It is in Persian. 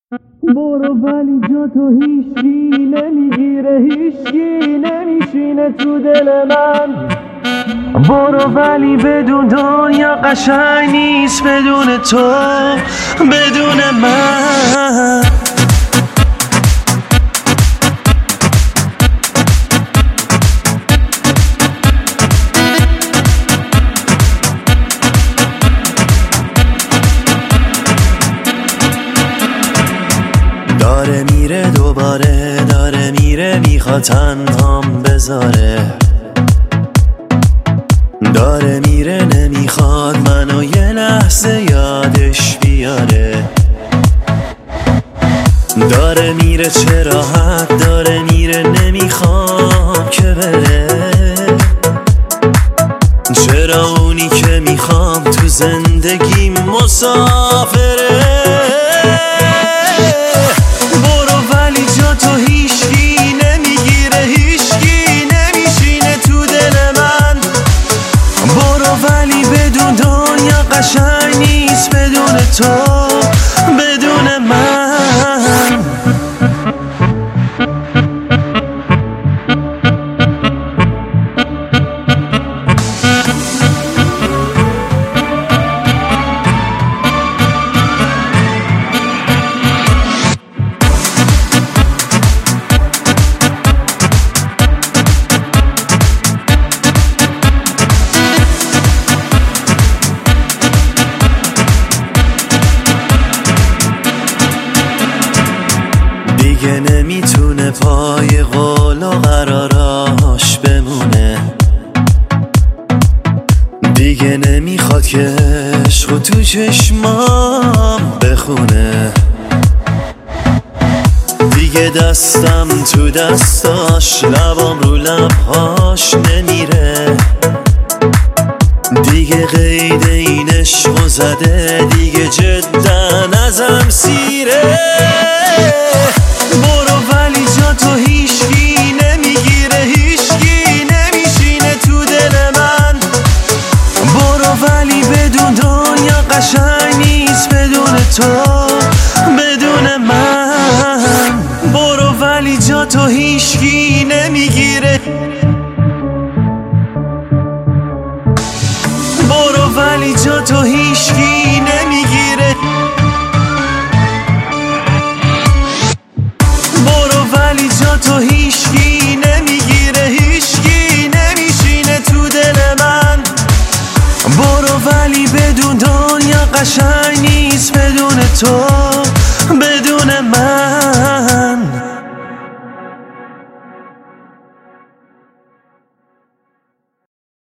برو ولی جا تو هیچکی نمیگیره، هیچکی نمیشینه تو دل من. برو ولی بدون دنیا قشنگ نیست بدون تو، بدون من. داره میره دوباره، داره میره میخواد تنهام بذاره، داره میره نمیخواد منو یه لحظه یادش بیاره. داره میره چه راحت داره میره، نمیخوام که بره. چرا اونی که میخوام تو زندگی مسافره. قشنگ نیست بدون تو، بدون من. دیگه نمیتونه پای قول و قراراش بمونه، دیگه نمیخواد که عشقو تو چشمام بخونه. دیگه دستم تو دستاش، لبام رو لبهاش نمیره. دیگه قید این عشقو زده، دیگه جدا ازم سیره. برو ولی جا تو هیچکی نمیگیره، هیچکی نمیشینه تو دل من. برو ولی بدون دنیا قشنگ نیست بدون تو، بدون من. برو ولی جا تو هیچکی نمیگیره. برو ولی جا تو هیچکی نمیگیره. ولی جا تو هیچکی نمیگیره، هیچکی نمیشینه تو دل من. برو ولی بدون دنیا قشنگ نیست بدون تو.